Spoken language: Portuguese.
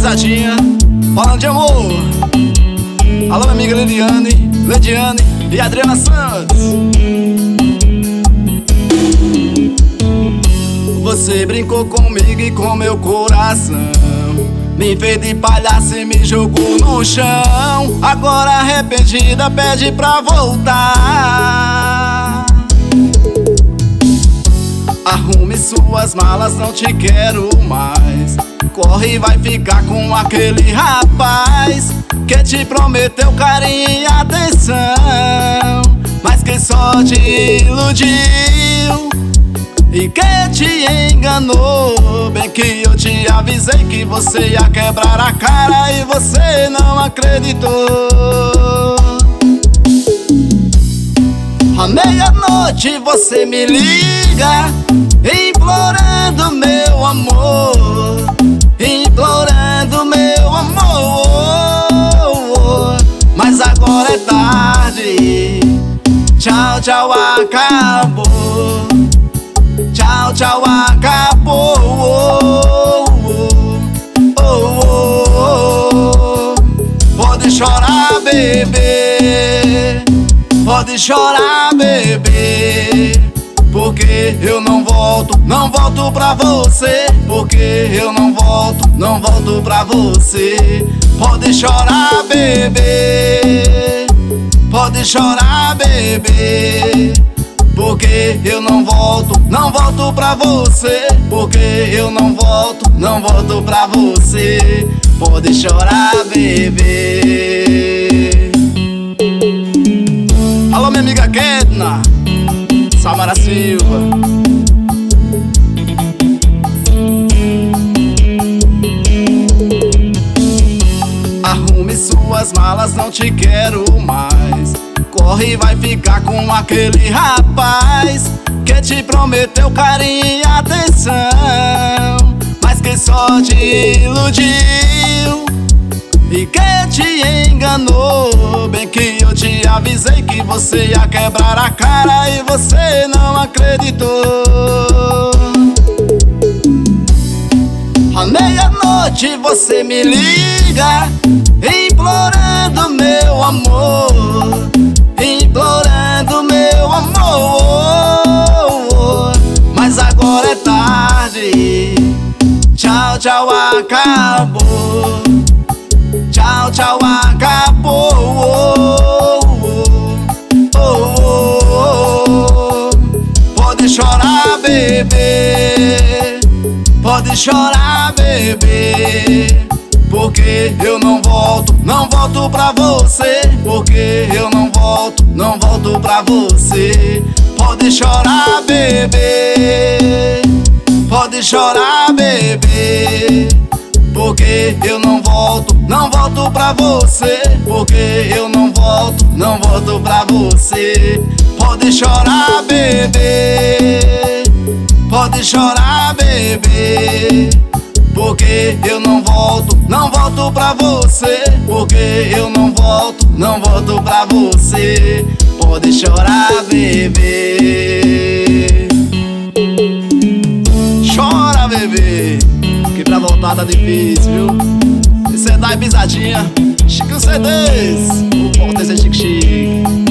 pisadinha, falando de amor. Alô, minha amiga Lediane e Adriana Santos. Você brincou comigo e com meu coração, me fez de palhaço e me jogou no chão. Agora arrependida pede pra voltar. Arrume suas malas, não te quero mais. Corre e vai ficar com aquele rapaz que te prometeu carinho e atenção, mas que só te iludiu e que te enganou. Bem que eu te avisei que você ia quebrar a cara e você não acreditou. À meia-noite você me liga, implorando meu amor, implorando meu amor. Mas agora é tarde, tchau, tchau, acabou. Tchau, tchau, acabou. Pode chorar, bebê, pode chorar, bebê, porque eu não volto pra você. Porque eu não volto pra você. Pode chorar, bebê, pode chorar, bebê, porque eu não volto pra você. Porque eu não volto pra você. Pode chorar, bebê. Alô, minha amiga Kedna, Samara Silva. Arrume suas malas, não te quero mais. Corre e vai ficar com aquele rapaz que te prometeu carinho e atenção, mas que só te iludiu e que te enganou. Bem que eu te avisei que você ia quebrar a cara e você não acreditou. À meia-noite você me liga, implorando meu amor, implorando meu amor. Mas agora é tarde, tchau, tchau, acabou. Tchau, tchau, acabou. Pode chorar, bebê, pode chorar, bebê, porque eu não volto pra você. Porque eu não volto pra você. Pode chorar, bebê, pode chorar, bebê, porque eu não volto pra você. Porque eu não volto pra você. Pode chorar, bebê, pode chorar, bebê, porque eu não volto pra você. Porque eu não volto pra você. Pode chorar, bebê. Chora, bebê, que pra voltar tá difícil, viu? E cê dá pisadinha, Chico CDs, o Porto é Chique Chique.